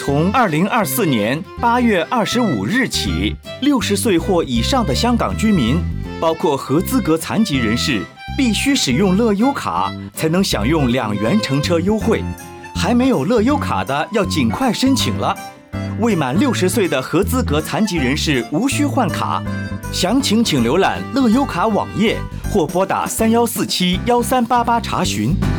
从2024年8月25日起，60岁或以上的香港居民，包括合资格残疾人士，必须使用乐悠卡才能享用2元乘车优惠。还没有乐悠卡的要尽快申请了。未满60岁的合资格残疾人士无需换卡。详情请浏览乐悠卡网页或拨打31471388查询。